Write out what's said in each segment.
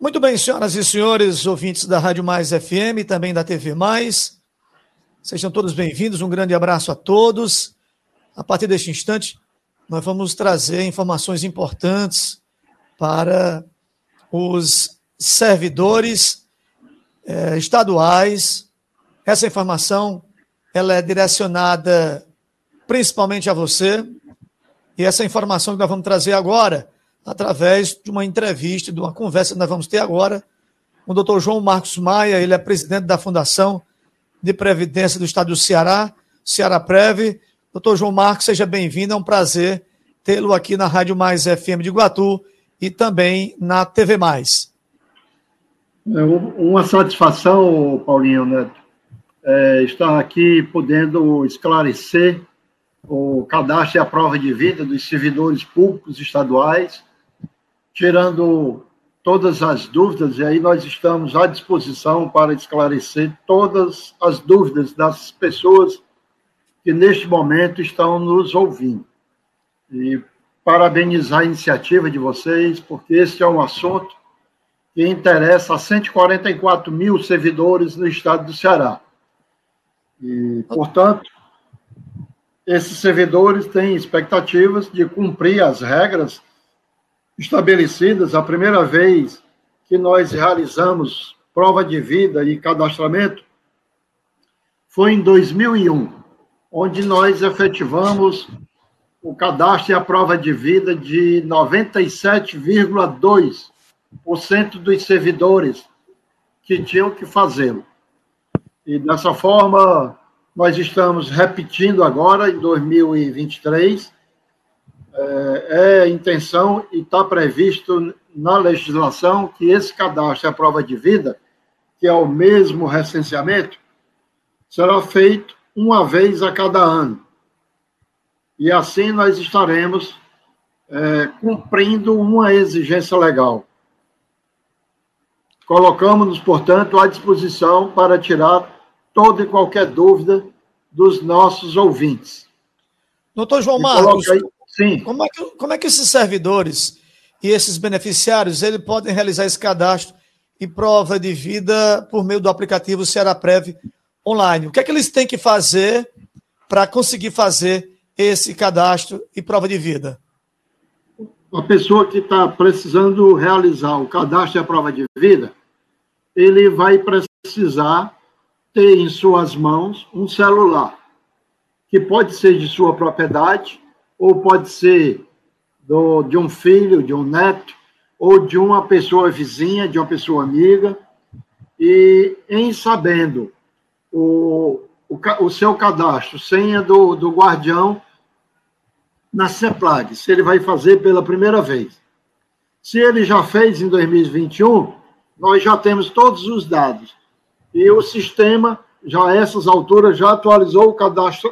Muito bem, senhoras e senhores, ouvintes da Rádio Mais FM e também da TV Mais, sejam todos bem-vindos, um grande abraço a todos. A partir deste instante, nós vamos trazer informações importantes para os servidores estaduais. Essa informação ela é direcionada principalmente a você, e essa informação que nós vamos trazer agora, através de uma entrevista, de uma conversa que nós vamos ter agora com o doutor João Marcos Maia. Ele é presidente da Fundação de Previdência do Estado do Ceará, Cearaprev. Doutor João Marcos, seja bem-vindo, é um prazer tê-lo aqui na Rádio Mais FM de Iguatu e também na TV Mais. É uma satisfação, Paulinho Neto, estar aqui podendo esclarecer o cadastro e a prova de vida dos servidores públicos estaduais, tirando todas as dúvidas, e aí nós estamos à disposição para esclarecer todas as dúvidas das pessoas que neste momento estão nos ouvindo. E parabenizar a iniciativa de vocês, porque esse é um assunto que interessa a 144 mil servidores no estado do Ceará. E, portanto, esses servidores têm expectativas de cumprir as regras estabelecidas. A primeira vez que nós realizamos prova de vida e cadastramento foi em 2001, onde nós efetivamos o cadastro e a prova de vida de 97,2% dos servidores que tinham que fazê-lo. E, dessa forma, nós estamos repetindo agora, em 2023, a intenção e está previsto na legislação que esse cadastro e a prova de vida, que é o mesmo recenseamento, será feito uma vez a cada ano. E assim nós estaremos cumprindo uma exigência legal. Colocamos-nos, portanto, à disposição para tirar toda e qualquer dúvida dos nossos ouvintes. Doutor João Marcos, sim. Como é que esses servidores e esses beneficiários eles podem realizar esse cadastro e prova de vida por meio do aplicativo Cearaprev online? O que é que eles têm que fazer para conseguir fazer esse cadastro e prova de vida? A pessoa que está precisando realizar o cadastro e a prova de vida, ele vai precisar ter em suas mãos um celular, que pode ser de sua propriedade, ou pode ser de um filho, de um neto, ou de uma pessoa vizinha, de uma pessoa amiga, e em sabendo o seu cadastro, senha do guardião na CEPLAG, se ele vai fazer pela primeira vez. Se ele já fez em 2021, nós já temos todos os dados. E o sistema, já a essas alturas, já atualizou o cadastro,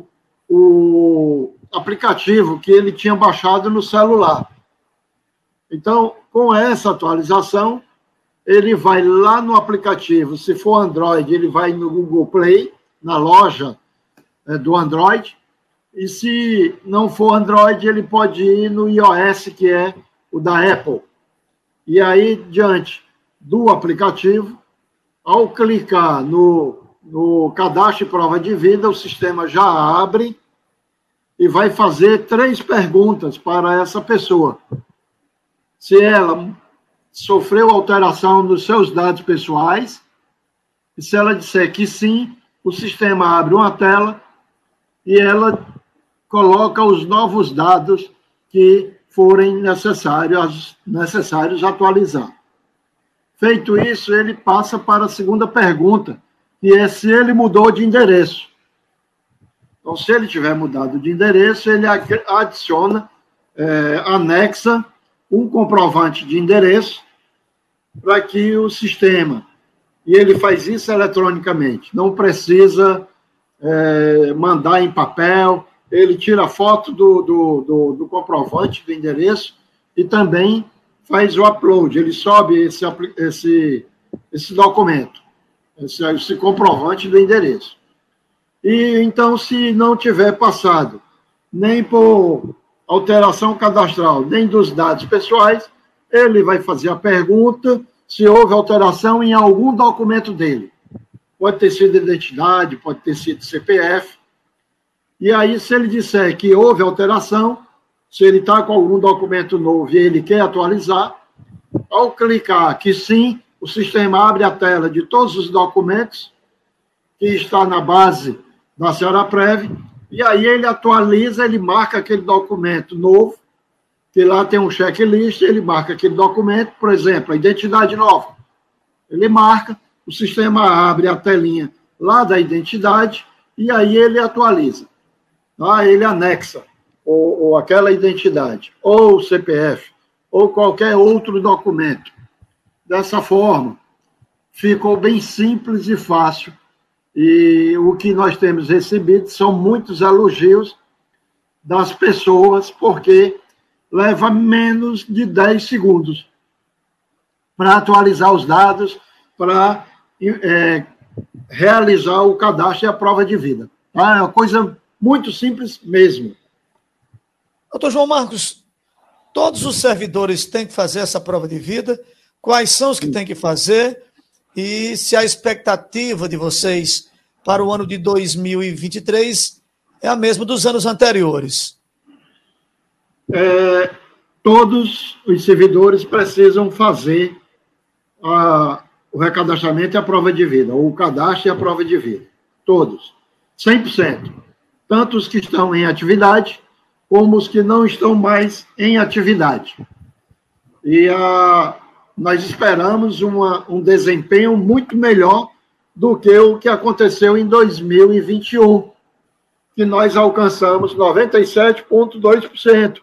o aplicativo que ele tinha baixado no celular. Então, com essa atualização, ele vai lá no aplicativo. Se for Android, ele vai no Google Play, na loja do Android. E se não for Android, ele pode ir no iOS, que é o da Apple. E aí, diante do aplicativo, ao clicar no cadastro e prova de vida, o sistema já abre e vai fazer 3 perguntas para essa pessoa. Se ela sofreu alteração nos seus dados pessoais, e se ela disser que sim, o sistema abre uma tela e ela coloca os novos dados que forem necessários atualizar. Feito isso, ele passa para a segunda pergunta, que é se ele mudou de endereço. Então, se ele tiver mudado de endereço, ele adiciona, anexa um comprovante de endereço para que o sistema, e ele faz isso eletronicamente, não precisa mandar em papel, ele tira a foto do comprovante do endereço e também faz o upload, ele sobe esse documento, esse comprovante do endereço. E então, se não tiver passado nem por alteração cadastral, nem dos dados pessoais, ele vai fazer a pergunta, se houve alteração em algum documento dele. Pode ter sido identidade, pode ter sido CPF. E aí, se ele disser que houve alteração, se ele está com algum documento novo e ele quer atualizar, ao clicar que sim, o sistema abre a tela de todos os documentos que está na base da Cearaprev, e aí ele atualiza, ele marca aquele documento novo, que lá tem um checklist, ele marca aquele documento, por exemplo, a identidade nova. Ele marca, o sistema abre a telinha lá da identidade, e aí ele atualiza. Tá? Ele anexa ou aquela identidade, ou o CPF, ou qualquer outro documento. Dessa forma, ficou bem simples e fácil. E o que nós temos recebido são muitos elogios das pessoas, porque leva menos de 10 segundos para atualizar os dados, para realizar o cadastro e a prova de vida. Tá? É uma coisa muito simples mesmo. Doutor João Marcos, todos os servidores têm que fazer essa prova de vida? Quais são os que têm que fazer? E se a expectativa de vocês para o ano de 2023 é a mesma dos anos anteriores? Todos os servidores precisam fazer o recadastramento e a prova de vida, ou o cadastro e a prova de vida. Todos. 100%. Tanto os que estão em atividade, como os que não estão mais em atividade. E nós esperamos um desempenho muito melhor do que o que aconteceu em 2021, que nós alcançamos 97,2%.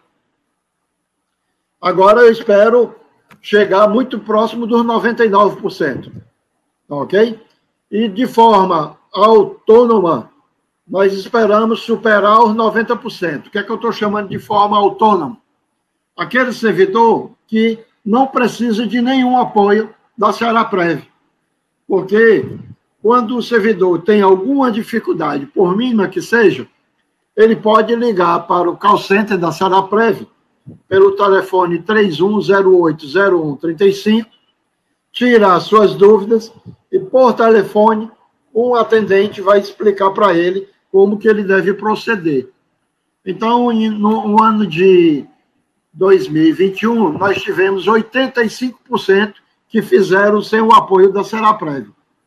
Agora eu espero chegar muito próximo dos 99%. Ok? E de forma autônoma, nós esperamos superar os 90%. O que é que eu estou chamando de forma autônoma? Aquele servidor que não precisa de nenhum apoio da Cearaprev. Porque quando o servidor tem alguma dificuldade, por mínima que seja, ele pode ligar para o call center da Cearaprev pelo telefone 31080135, tirar suas dúvidas e, por telefone, um atendente vai explicar para ele como que ele deve proceder. Então, no ano de 2021, nós tivemos 85% que fizeram sem o apoio da Cearaprev,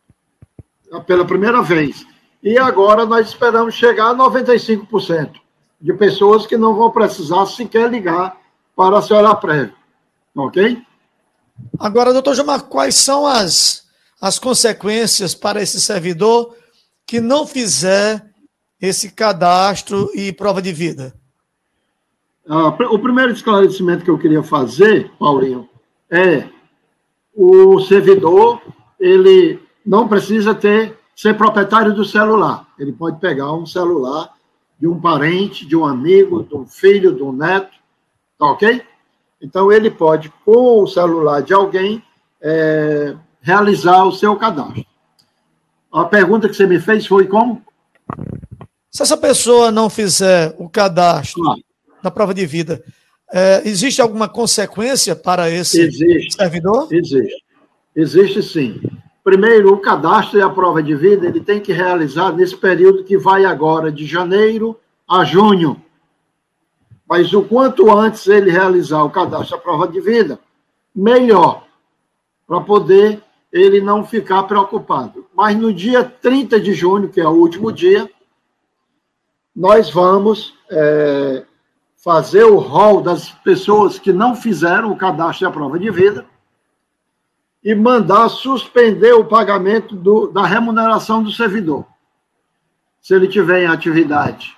pela primeira vez. E agora nós esperamos chegar a 95% de pessoas que não vão precisar sequer ligar para a Cearaprev. Ok? Agora, doutor João Marcos, quais são as consequências para esse servidor que não fizer esse cadastro e prova de vida? O primeiro esclarecimento que eu queria fazer, Paulinho, é o servidor, ele não precisa ser proprietário do celular. Ele pode pegar um celular de um parente, de um amigo, de um filho, de um neto, tá ok? Então, ele pode, com o celular de alguém, realizar o seu cadastro. A pergunta que você me fez foi como? Se essa pessoa não fizer o cadastro na prova de vida, existe alguma consequência para esse servidor? Existe sim. Primeiro, o cadastro e a prova de vida, ele tem que realizar nesse período que vai agora de janeiro a junho. Mas o quanto antes ele realizar o cadastro e a prova de vida, melhor, para poder ele não ficar preocupado. Mas no dia 30 de junho, que é o último dia, nós vamos fazer o rol das pessoas que não fizeram o cadastro e a prova de vida e mandar suspender o pagamento da remuneração do servidor. Se ele tiver em atividade,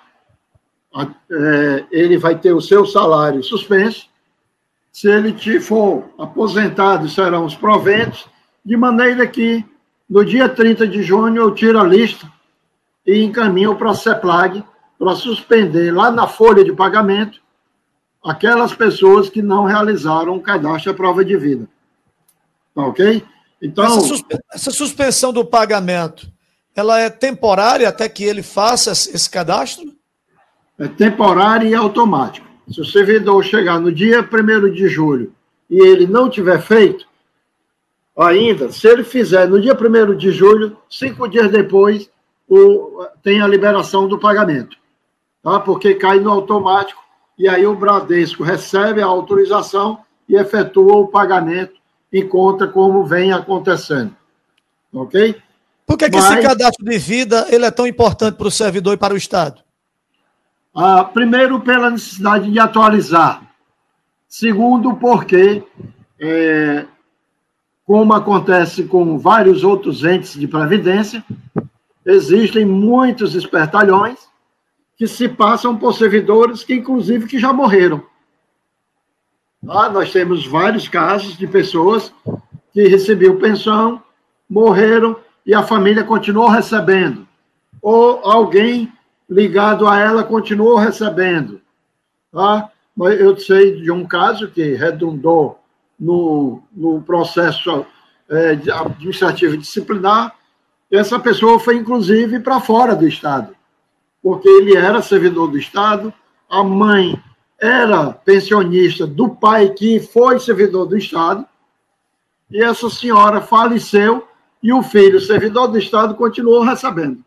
ele vai ter o seu salário suspenso. Se ele for aposentado, serão os proventos, de maneira que, no dia 30 de junho, eu tiro a lista e encaminho para a CEPLAG para suspender lá na folha de pagamento aquelas pessoas que não realizaram o cadastro e a prova de vida. Tá ok? Então, essa suspensão do pagamento, ela é temporária até que ele faça esse cadastro? É temporária e automático. Se o servidor chegar no dia 1º de julho e ele não tiver feito, ainda, se ele fizer no dia 1º de julho, 5 dias depois, tem a liberação do pagamento, tá? Porque cai no automático, e aí o Bradesco recebe a autorização e efetua o pagamento em conta como vem acontecendo. Ok? Por que esse cadastro de vida ele é tão importante para o servidor e para o Estado? Primeiro, pela necessidade de atualizar. Segundo, porque, como acontece com vários outros entes de previdência, existem muitos espertalhões que se passam por servidores que, inclusive, que já morreram. Nós temos vários casos de pessoas que recebiam pensão, morreram e a família continuou recebendo. Ou alguém ligado a ela continuou recebendo. Tá? Eu sei de um caso que redundou no processo administrativo disciplinar. Essa pessoa foi, inclusive, para fora do Estado, porque ele era servidor do Estado, a mãe era pensionista do pai que foi servidor do Estado, e essa senhora faleceu e o filho, servidor do Estado, continuou recebendo.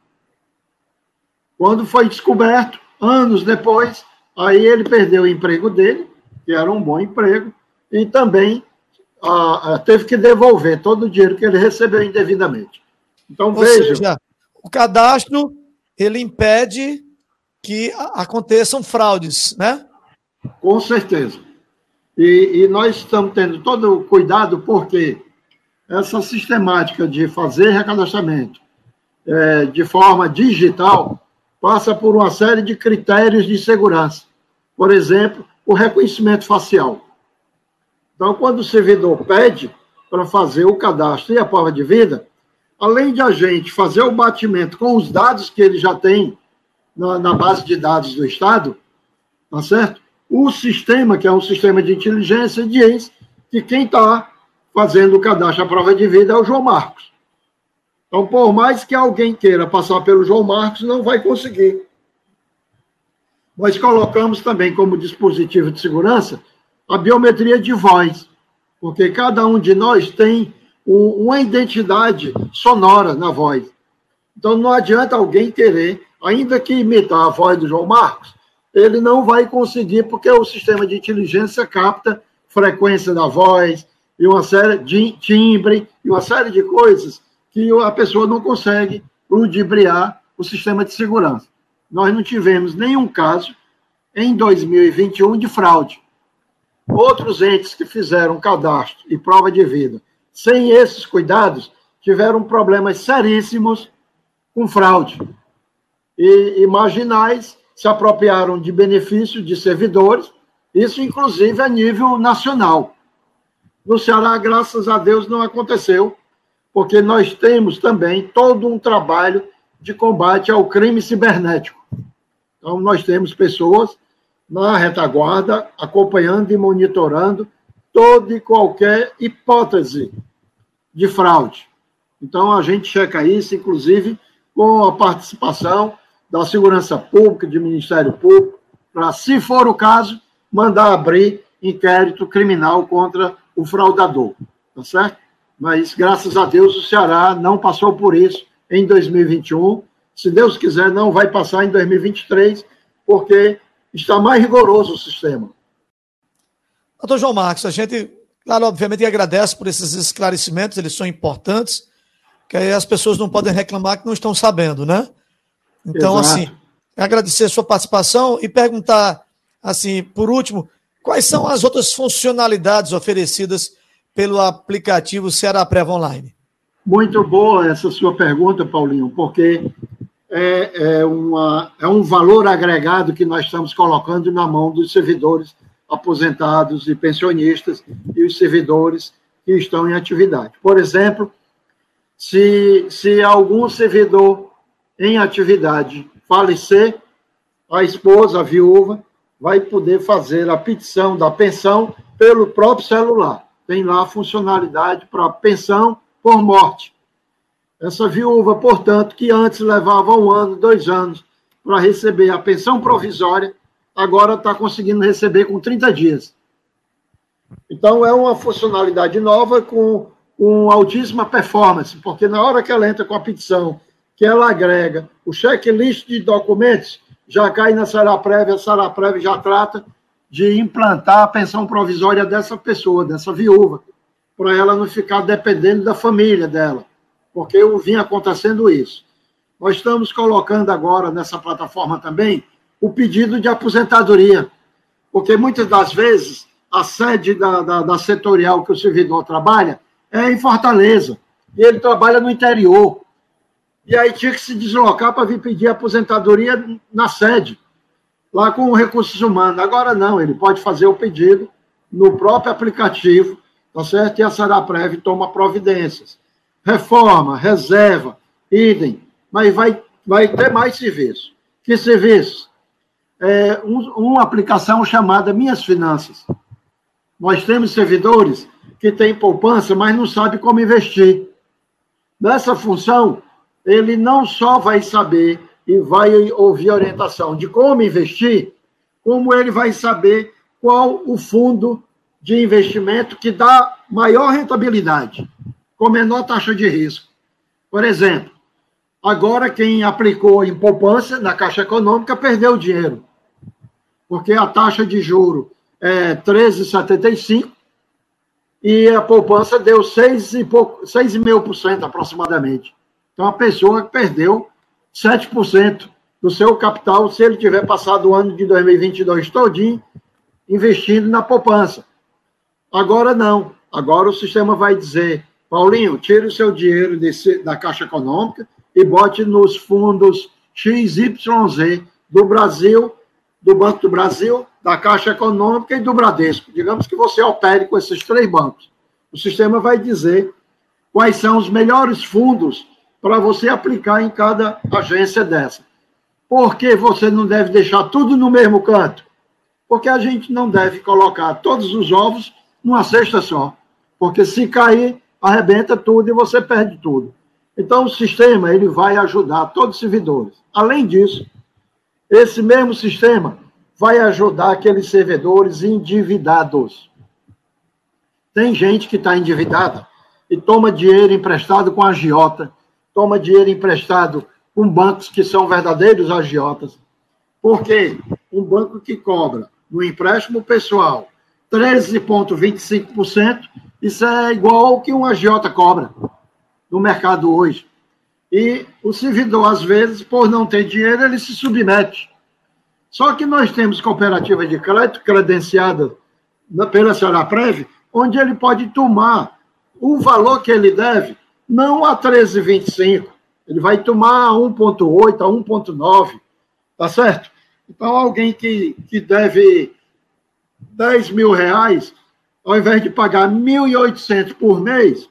Quando foi descoberto, anos depois, aí ele perdeu o emprego dele, que era um bom emprego, e também teve que devolver todo o dinheiro que ele recebeu indevidamente. Então, veja, o cadastro, ele impede que aconteçam fraudes, né? Com certeza. E nós estamos tendo todo o cuidado, porque essa sistemática de fazer recadastramento de forma digital passa por uma série de critérios de segurança. Por exemplo, o reconhecimento facial. Então, quando o servidor pede para fazer o cadastro e a prova de vida, além de a gente fazer o batimento com os dados que ele já tem na base de dados do Estado, tá certo? O sistema, que é um sistema de inteligência, diz que quem está fazendo o cadastro, a prova de vida, é o João Marcos. Então, por mais que alguém queira passar pelo João Marcos, não vai conseguir. Nós colocamos também como dispositivo de segurança a biometria de voz, porque cada um de nós tem uma identidade sonora na voz. Então, não adianta alguém querer, ainda que imitar a voz do João Marcos, ele não vai conseguir, porque o sistema de inteligência capta frequência da voz, e uma série de timbre, e uma série de coisas que a pessoa não consegue ludibriar o sistema de segurança. Nós não tivemos nenhum caso em 2021 de fraude. Outros entes que fizeram cadastro e prova de vida sem esses cuidados tiveram problemas seríssimos com fraude. E marginais se apropriaram de benefícios de servidores, isso inclusive a nível nacional. No Ceará, graças a Deus, não aconteceu, porque nós temos também todo um trabalho de combate ao crime cibernético. Então, nós temos pessoas na retaguarda acompanhando e monitorando toda e qualquer hipótese de fraude. Então, a gente checa isso, inclusive, com a participação da Segurança Pública, do Ministério Público, para, se for o caso, mandar abrir inquérito criminal contra o fraudador, tá certo? Mas, graças a Deus, o Ceará não passou por isso em 2021. Se Deus quiser, não vai passar em 2023, porque está mais rigoroso o sistema. Doutor João Marcos, a gente, claro, obviamente, agradece por esses esclarecimentos, eles são importantes, que aí as pessoas não podem reclamar que não estão sabendo, né? Então, Exato. assim, agradecer a sua participação e perguntar, assim, por último, quais são as outras funcionalidades oferecidas pelo aplicativo Ceará Prev Online? Muito boa essa sua pergunta, Paulinho, porque é um valor agregado que nós estamos colocando na mão dos servidores aposentados e pensionistas e os servidores que estão em atividade. Por exemplo, se algum servidor em atividade falecer, a esposa, a viúva, vai poder fazer a petição da pensão pelo próprio celular. Tem lá a funcionalidade para pensão por morte. Essa viúva, portanto, que antes levava 1 ano, 2 anos para receber a pensão provisória, agora está conseguindo receber com 30 dias. Então, é uma funcionalidade nova com com altíssima performance, porque na hora que ela entra com a petição, que ela agrega o checklist de documentos, já cai na Saraprévia, a Saraprévia já trata de implantar a pensão provisória dessa pessoa, dessa viúva, para ela não ficar dependendo da família dela, porque vinha acontecendo isso. Nós estamos colocando agora nessa plataforma também o pedido de aposentadoria, porque muitas das vezes a sede da setorial que o servidor trabalha é em Fortaleza, e ele trabalha no interior. E aí tinha que se deslocar para vir pedir aposentadoria na sede, lá com recursos humanos. Agora não, ele pode fazer o pedido no próprio aplicativo, tá certo? E a Saraprévia toma providências. Reforma, reserva, idem, mas vai ter mais serviço. Que serviço? Uma aplicação chamada Minhas Finanças. Nós temos servidores que têm poupança, mas não sabem como investir. Nessa função, ele não só vai saber e vai ouvir orientação de como investir, como ele vai saber qual o fundo de investimento que dá maior rentabilidade, com menor taxa de risco. Por exemplo, agora quem aplicou em poupança na Caixa Econômica perdeu dinheiro, porque a taxa de juro é 13,75% e a poupança deu 6,5% aproximadamente. Então, a pessoa perdeu 7% do seu capital se ele tiver passado o ano de 2022 todinho investindo na poupança. Agora não. Agora o sistema vai dizer, Paulinho, tire o seu dinheiro da Caixa Econômica e bote nos fundos XYZ do Brasil, do Banco do Brasil, da Caixa Econômica e do Bradesco. Digamos que você opere com esses 3 bancos. O sistema vai dizer quais são os melhores fundos para você aplicar em cada agência dessa. Por que você não deve deixar tudo no mesmo canto? Porque a gente não deve colocar todos os ovos numa cesta só. Porque se cair, arrebenta tudo e você perde tudo. Então, o sistema ele vai ajudar todos os servidores. Além disso, esse mesmo sistema vai ajudar aqueles servidores endividados. Tem gente que está endividada e toma dinheiro emprestado com agiota, toma dinheiro emprestado com bancos que são verdadeiros agiotas. Porque um banco que cobra no empréstimo pessoal 13,25%, isso é igual ao que um agiota cobra no mercado hoje. E o servidor, às vezes, por não ter dinheiro, ele se submete. Só que nós temos cooperativas de crédito credenciadas pela Saraprévia, onde ele pode tomar o valor que ele deve, não a 13,25, ele vai tomar a 1,8, a 1,9, tá certo? Então, alguém que deve 10 mil reais, ao invés de pagar 1.800 por mês,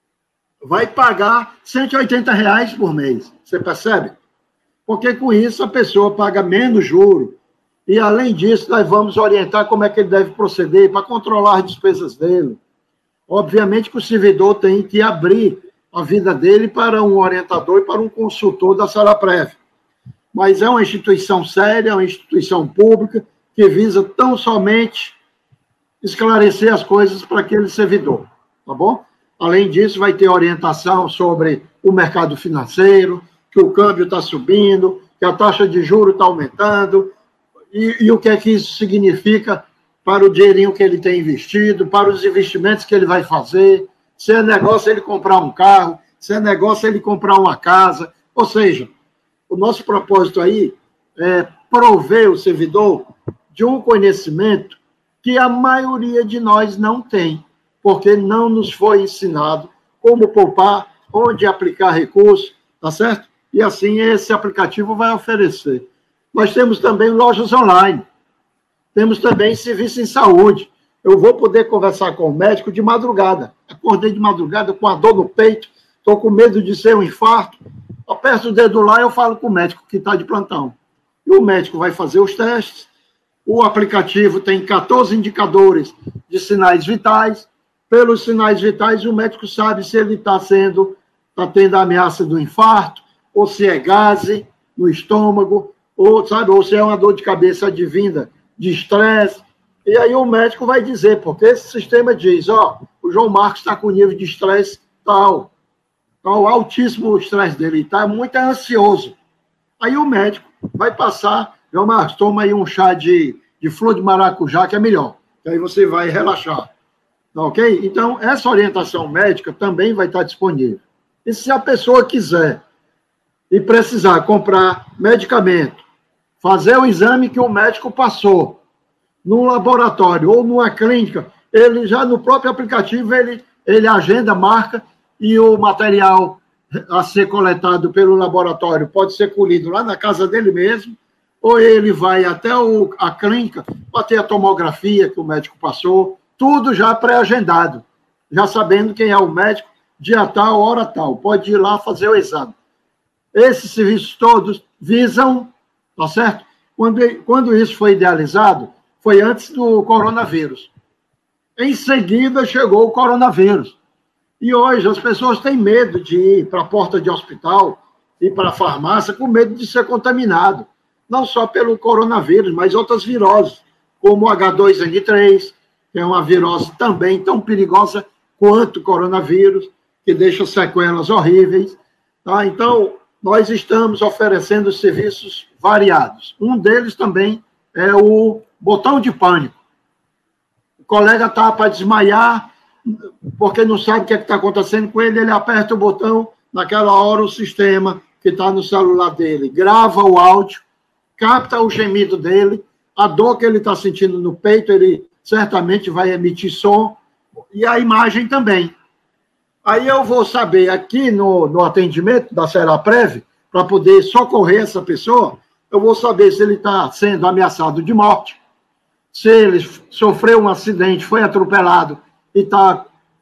vai pagar 180 reais por mês, você percebe? Porque com isso a pessoa paga menos juro. E, além disso, nós vamos orientar como é que ele deve proceder para controlar as despesas dele. Obviamente que o servidor tem que abrir a vida dele para um orientador e para um consultor da Saraprévia. Mas é uma instituição séria, uma instituição pública, que visa tão somente esclarecer as coisas para aquele servidor, tá bom? Além disso, vai ter orientação sobre o mercado financeiro, que o câmbio está subindo, que a taxa de juros está aumentando, e o que é que isso significa para o dinheirinho que ele tem investido, para os investimentos que ele vai fazer, se é negócio ele comprar um carro, se é negócio ele comprar uma casa. Ou seja, o nosso propósito aí é prover o servidor de um conhecimento que a maioria de nós não tem, porque não nos foi ensinado como poupar, onde aplicar recursos, tá certo? E assim esse aplicativo vai oferecer. Nós temos também lojas online, temos também serviço em saúde. Eu vou poder conversar com o médico de madrugada. Acordei de madrugada com a dor no peito, estou com medo de ser um infarto. Aperto o dedo lá e eu falo com o médico que está de plantão. E o médico vai fazer os testes. O aplicativo tem 14 indicadores de sinais vitais. Pelos sinais vitais, o médico sabe se ele está tendo a ameaça do infarto, ou se é gaze no estômago, ou se é uma dor de cabeça advinda de estresse. E aí o médico vai dizer, porque esse sistema diz, o o João Marcos está com nível de estresse tal, altíssimo o estresse dele, está muito ansioso. Aí o médico vai passar, João Marcos, toma aí um chá de flor de maracujá, que é melhor, que aí você vai relaxar, tá ok? Então, essa orientação médica também vai estar disponível. E se a pessoa quiser e precisar comprar medicamento, fazer o exame que o médico passou, num laboratório ou numa clínica, ele já no próprio aplicativo, ele agenda, marca, e o material a ser coletado pelo laboratório pode ser colhido lá na casa dele mesmo, ou ele vai até a clínica para ter a tomografia que o médico passou, tudo já pré-agendado, já sabendo quem é o médico, dia tal, hora tal, pode ir lá fazer o exame. Esses serviços todos visam, tá certo? Quando isso foi idealizado, foi antes do coronavírus. Em seguida, chegou o coronavírus. E hoje as pessoas têm medo de ir para a porta de hospital, ir para a farmácia, com medo de ser contaminado. Não só pelo coronavírus, mas outras viroses, como o H2N3, que é uma virose também tão perigosa quanto o coronavírus, que deixa sequelas horríveis. Tá? Então, nós estamos oferecendo serviços variados. Um deles também é o botão de pânico. O colega está para desmaiar, porque não sabe o que está acontecendo com ele, ele aperta o botão, naquela hora o sistema que está no celular dele grava o áudio, capta o gemido dele, a dor que ele está sentindo no peito, ele certamente vai emitir som, e a imagem também. Aí eu vou saber aqui no atendimento da Seraprev, para poder socorrer essa pessoa, eu vou saber se ele está sendo ameaçado de morte, se ele sofreu um acidente, foi atropelado e está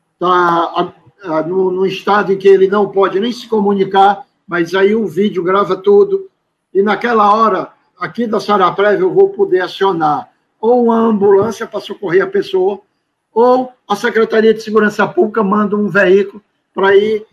no estado em que ele não pode nem se comunicar, mas aí o vídeo grava tudo, e naquela hora, aqui da Seraprev, eu vou poder acionar ou uma ambulância para socorrer a pessoa, ou a Secretaria de Segurança Pública manda um veículo para ir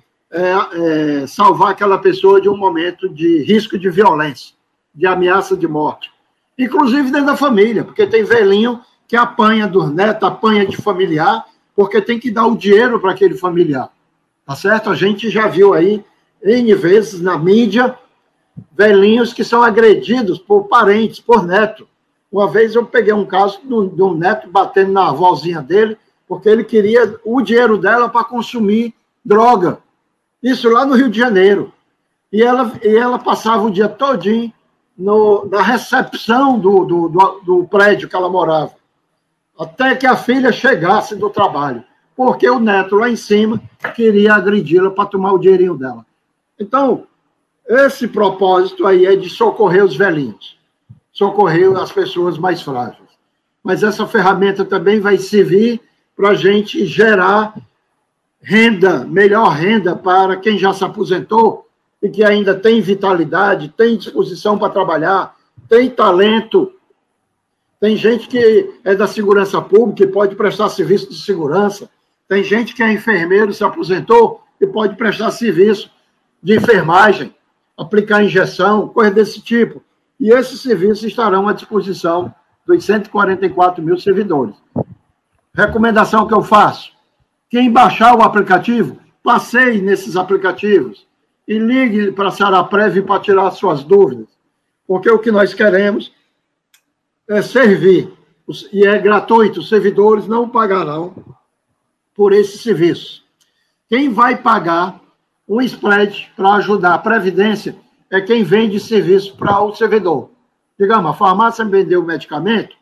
salvar aquela pessoa de um momento de risco de violência, de ameaça de morte. Inclusive dentro da família, porque tem velhinho que apanha dos netos, apanha de familiar, porque tem que dar o dinheiro para aquele familiar. Tá certo? A gente já viu aí, N vezes na mídia, velhinhos que são agredidos por parentes, por neto. Uma vez eu peguei um caso de um neto batendo na avózinha dele, porque ele queria o dinheiro dela para consumir droga. Isso lá no Rio de Janeiro. E ela passava o dia todinho na recepção do prédio que ela morava, até que a filha chegasse do trabalho, porque o neto lá em cima queria agredi-la para tomar o dinheirinho dela. Então, esse propósito aí é de socorrer os velhinhos, socorrer as pessoas mais frágeis. Mas essa ferramenta também vai servir para a gente gerar renda, melhor renda para quem já se aposentou e que ainda tem vitalidade, tem disposição para trabalhar, tem talento. Tem gente que é da segurança pública e pode prestar serviço de segurança. Tem gente que é enfermeiro, se aposentou e pode prestar serviço de enfermagem, aplicar injeção, coisa desse tipo. E esses serviços estarão à disposição dos 144 mil servidores. Recomendação que eu faço: quem baixar o aplicativo, passeie nesses aplicativos e ligue para a Seraprev para tirar suas dúvidas, porque o que nós queremos é servir, e é gratuito, os servidores não pagarão por esse serviço. Quem vai pagar um spread para ajudar a Previdência é quem vende serviço para o servidor. Digamos, a farmácia vendeu o medicamento,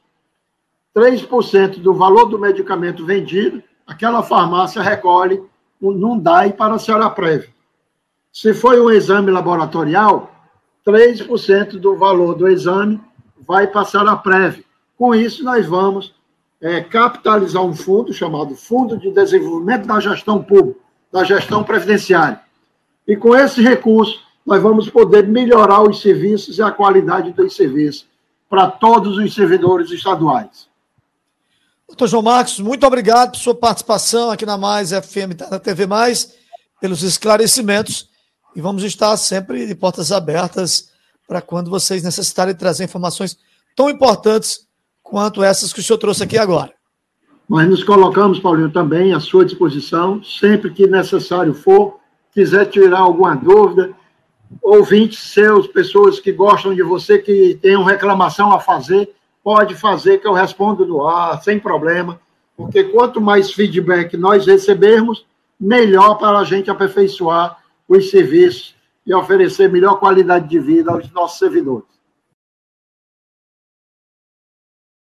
3% do valor do medicamento vendido, aquela farmácia recolhe num DAI para a Seraprev. Se foi um exame laboratorial, 3% do valor do exame vai passar a Seraprev. Com isso, nós vamos capitalizar um fundo chamado Fundo de Desenvolvimento da Gestão Pública, da Gestão Previdenciária. E com esse recurso, nós vamos poder melhorar os serviços e a qualidade dos serviços para todos os servidores estaduais. Doutor João Marcos, muito obrigado por sua participação aqui na Mais FM, na TV Mais, pelos esclarecimentos, e vamos estar sempre de portas abertas para quando vocês necessitarem trazer informações tão importantes quanto essas que o senhor trouxe aqui agora. Mas nos colocamos, Paulinho, também à sua disposição, sempre que necessário for, quiser tirar alguma dúvida, ouvintes seus, pessoas que gostam de você, que tenham reclamação a fazer, pode fazer que eu respondo no ar, sem problema, porque quanto mais feedback nós recebermos, melhor para a gente aperfeiçoar os serviços e oferecer melhor qualidade de vida aos nossos servidores.